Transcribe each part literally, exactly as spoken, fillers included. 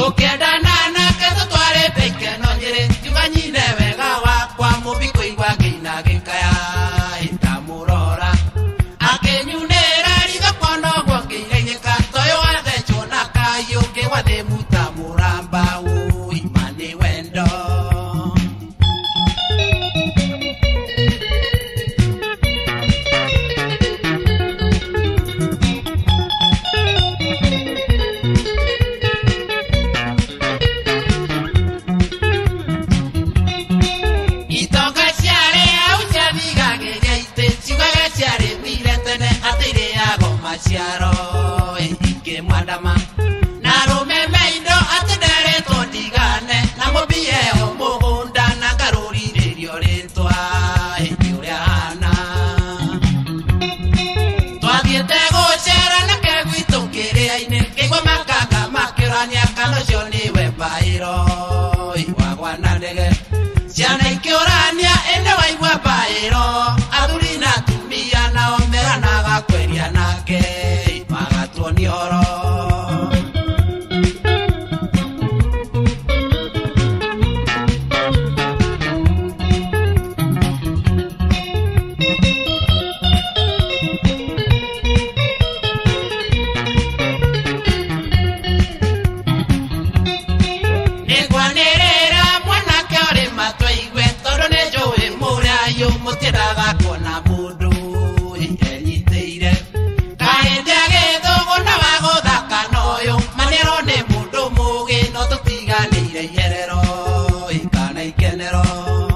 tukiendana nake tutware beikeno nyiri kiuga nyine wega wakwa mubiko igwa ngina gikaya itamurora akinyunira riga kono gwo ngiinyeka toyo wathechwo na kayo ngiwathe mutamuramba ui mani wendo Ciaro inge madama narume meindo atendere tondigane na mobie omuhunda na karuri rio ritwa iureana twathiete gucera na kegwito kiria-ini kigwa makanga makirania kanocio niwe bairo iwagwa na ndege ciana ikiurania ende waigua bairo athuri na atumia nao meranaga kweria nake magatwo ni oro mutiraga kona mundu enyiteire kaende agithugu na waguthaka noyo manero ni mundu mugi no tutiganire yerero ikana ikenero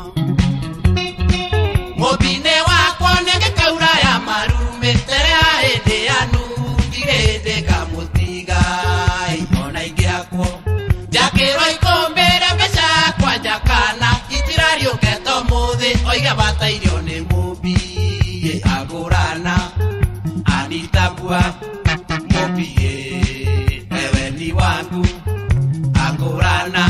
mubine wakwa nengekaura ya marume tere ahindi anu irinde kamutiga ona ingiakwo jakirwa ikombere mbeca kwa jakana itirario geto muthi oiga batairio ni mubi agurana anitabua mubi ewe ni wangu agurana